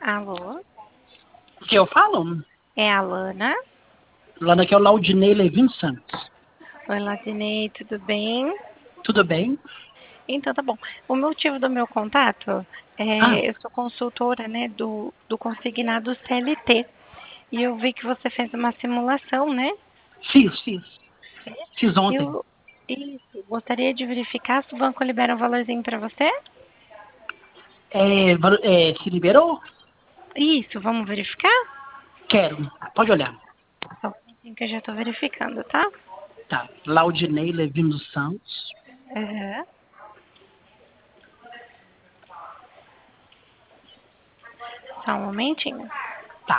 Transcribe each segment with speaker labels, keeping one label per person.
Speaker 1: Alô?
Speaker 2: O que eu falo?
Speaker 1: É a Lana?
Speaker 2: Lana, aqui é o Laudinei Levin Santos.
Speaker 1: Oi, Ladinei, tudo bem?
Speaker 2: Tudo bem?
Speaker 1: Então, tá bom. O motivo do meu contato
Speaker 2: Ah,
Speaker 1: eu sou consultora, né, do consignado CLT. E eu vi que você fez uma simulação, né?
Speaker 2: fiz. Fiz ontem.
Speaker 1: Eu isso, gostaria de verificar se o banco libera um valorzinho para você?
Speaker 2: Se liberou?
Speaker 1: Isso, vamos verificar?
Speaker 2: Quero. Pode olhar.
Speaker 1: Só um minutinho que eu já estou verificando, tá?
Speaker 2: Tá. Laudinei Levin dos Santos.
Speaker 1: Aham. Só um momentinho.
Speaker 2: Tá.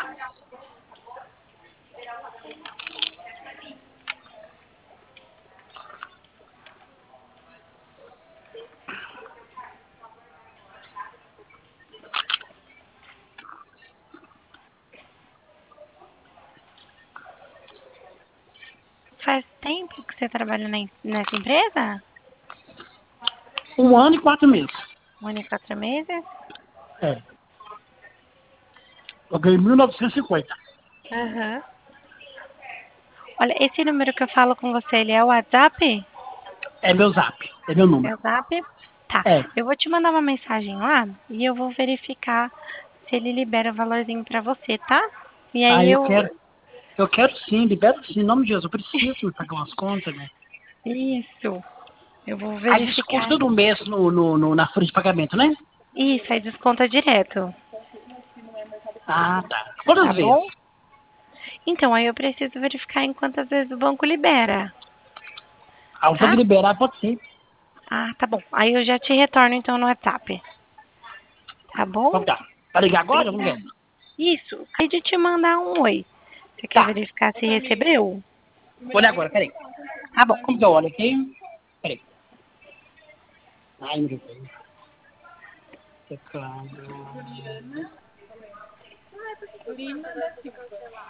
Speaker 1: Faz tempo que você trabalha nessa empresa?
Speaker 2: 1 ano e 4 meses.
Speaker 1: 1 ano e 4 meses?
Speaker 2: É. Eu ganhei 1950.
Speaker 1: Aham. Olha, esse número que eu falo com você, ele é o WhatsApp?
Speaker 2: É meu zap. É meu
Speaker 1: É o
Speaker 2: número.
Speaker 1: Zap? Tá.
Speaker 2: É.
Speaker 1: Eu vou te mandar uma mensagem lá e eu vou verificar se ele libera o valorzinho pra você, tá? E
Speaker 2: Ah,
Speaker 1: aí
Speaker 2: eu
Speaker 1: eu.
Speaker 2: quero. Eu quero sim, libera sim, em nome de Jesus. Eu preciso pagar umas contas, né?
Speaker 1: Isso. Eu vou
Speaker 2: Aí desconto
Speaker 1: verificar.
Speaker 2: todo mês na folha de pagamento, né?
Speaker 1: Isso, aí desconta direto.
Speaker 2: Ah, tá. Quantas
Speaker 1: Tá
Speaker 2: vezes?
Speaker 1: bom? Então, aí eu preciso verificar em quantas vezes o banco libera,
Speaker 2: Ah, eu tenho
Speaker 1: tá?
Speaker 2: que liberar, pode ser.
Speaker 1: Ah, tá bom. Aí eu já te retorno então no WhatsApp. Tá bom?
Speaker 2: Então tá. Vai ligar agora? Vamos ver.
Speaker 1: Obrigada. Isso. Acabei de te mandar um oi. Você quer
Speaker 2: Tá.
Speaker 1: verificar se recebeu?
Speaker 2: Olha agora, peraí.
Speaker 1: Tá bom.
Speaker 2: Como que eu olho aqui? Peraí. Ai, meu Deus. Teclado.